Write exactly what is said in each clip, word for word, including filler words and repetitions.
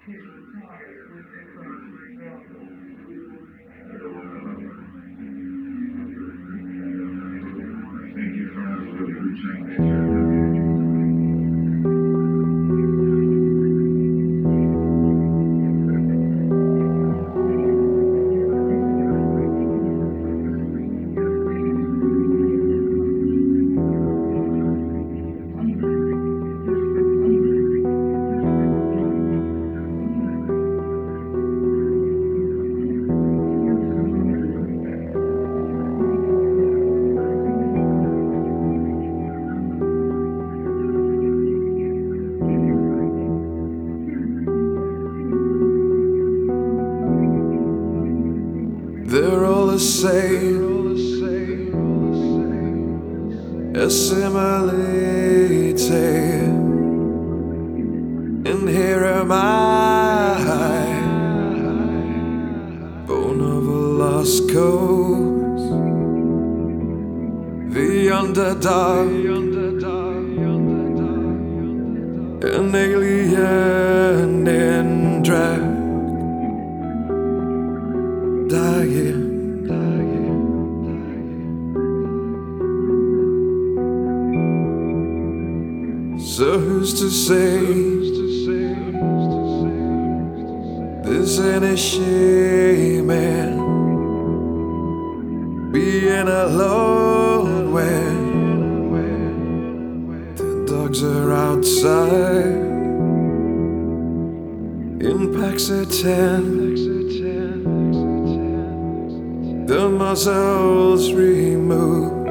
They're all the same, assimilated. And here am I, born of a lost cause, the underdog, an alien in drag. Dying, dying, dying. So who's to say there's any shame in being alone when the dogs are outside in packs of ten? The muzzles removed,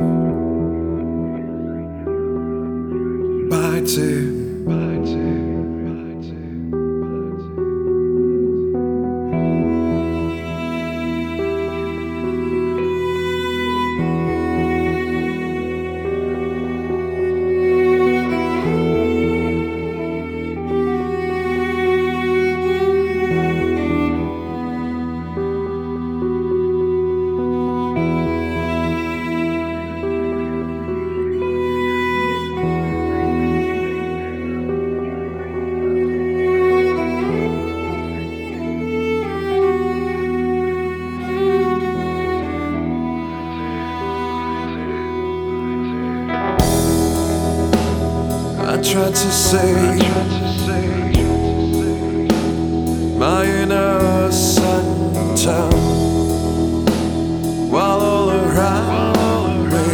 biting, biting, biting, I tried to say my innocent tongue while all around me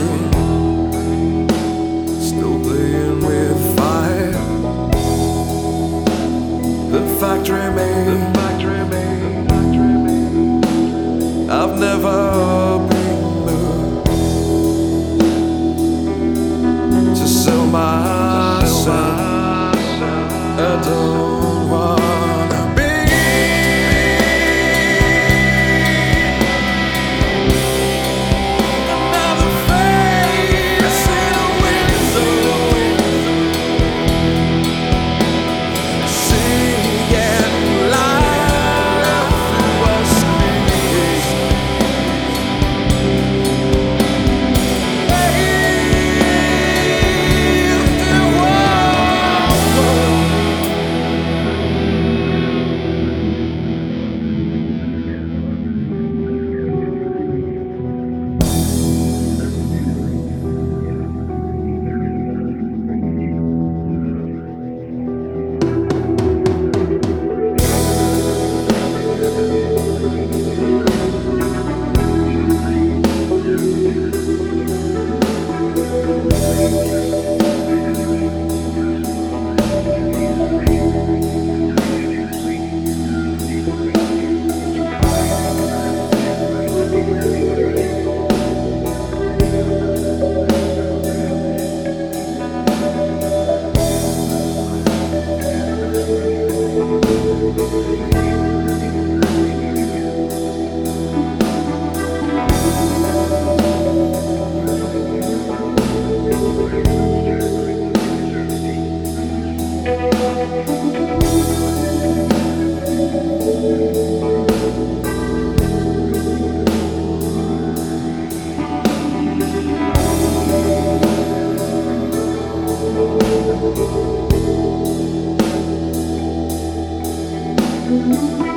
still playing with fire. The fact remains I've never been moved to sell my I don't wanna be another face in a window, seeing life through a screen. Hey, if there was you.